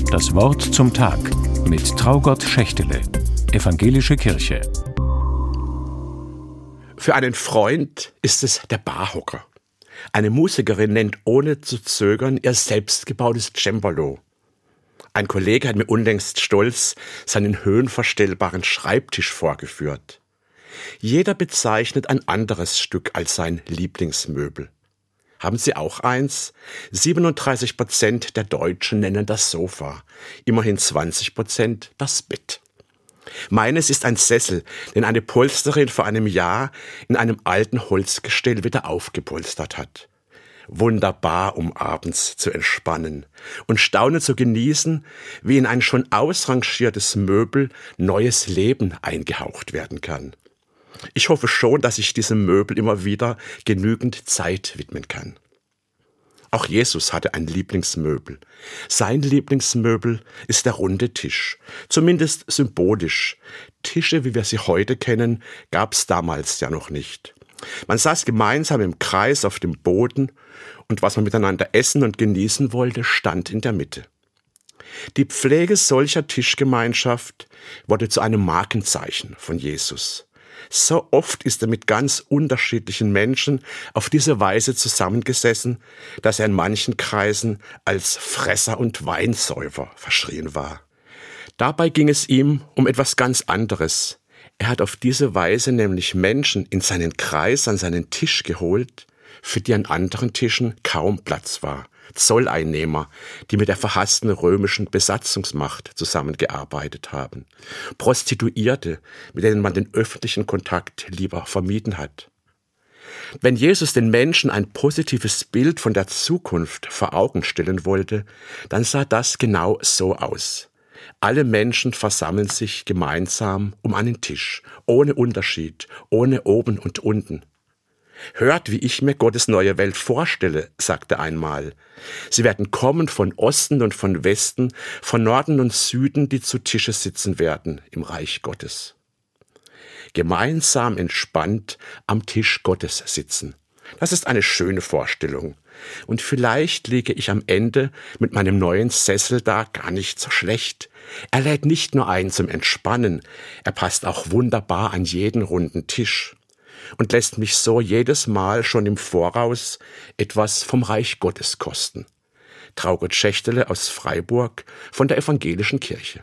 Das Wort zum Tag mit Traugott Schächtele, Evangelische Kirche. Für einen Freund ist es der Barhocker. Eine Musikerin nennt ohne zu zögern ihr selbstgebautes Cembalo. Ein Kollege hat mir unlängst stolz seinen höhenverstellbaren Schreibtisch vorgeführt. Jeder bezeichnet ein anderes Stück als sein Lieblingsmöbel. Haben Sie auch eins? 37% der Deutschen nennen das Sofa, immerhin 20% das Bett. Meines ist ein Sessel, den eine Polsterin vor einem Jahr in einem alten Holzgestell wieder aufgepolstert hat. Wunderbar, um abends zu entspannen und staunend zu genießen, wie in ein schon ausrangiertes Möbel neues Leben eingehaucht werden kann. Ich hoffe schon, dass ich diesem Möbel immer wieder genügend Zeit widmen kann. Auch Jesus hatte ein Lieblingsmöbel. Sein Lieblingsmöbel ist der runde Tisch, zumindest symbolisch. Tische, wie wir sie heute kennen, gab es damals ja noch nicht. Man saß gemeinsam im Kreis auf dem Boden und was man miteinander essen und genießen wollte, stand in der Mitte. Die Pflege solcher Tischgemeinschaft wurde zu einem Markenzeichen von Jesus. So oft ist er mit ganz unterschiedlichen Menschen auf diese Weise zusammengesessen, dass er in manchen Kreisen als Fresser und Weinsäufer verschrien war. Dabei ging es ihm um etwas ganz anderes. Er hat auf diese Weise nämlich Menschen in seinen Kreis, an seinen Tisch geholt, für die an anderen Tischen kaum Platz war. Zolleinnehmer, die mit der verhassten römischen Besatzungsmacht zusammengearbeitet haben. Prostituierte, mit denen man den öffentlichen Kontakt lieber vermieden hat. Wenn Jesus den Menschen ein positives Bild von der Zukunft vor Augen stellen wollte, dann sah das genau so aus. Alle Menschen versammeln sich gemeinsam um einen Tisch, ohne Unterschied, ohne oben und unten. Hört, wie ich mir Gottes neue Welt vorstelle, sagte einmal. Sie werden kommen von Osten und von Westen, von Norden und Süden, die zu Tische sitzen werden im Reich Gottes. Gemeinsam entspannt am Tisch Gottes sitzen. Das ist eine schöne Vorstellung. Und vielleicht liege ich am Ende mit meinem neuen Sessel da gar nicht so schlecht. Er lädt nicht nur ein zum Entspannen, er passt auch wunderbar an jeden runden Tisch und lässt mich so jedes Mal schon im Voraus etwas vom Reich Gottes kosten. Traugott Schächtele aus Freiburg von der Evangelischen Kirche.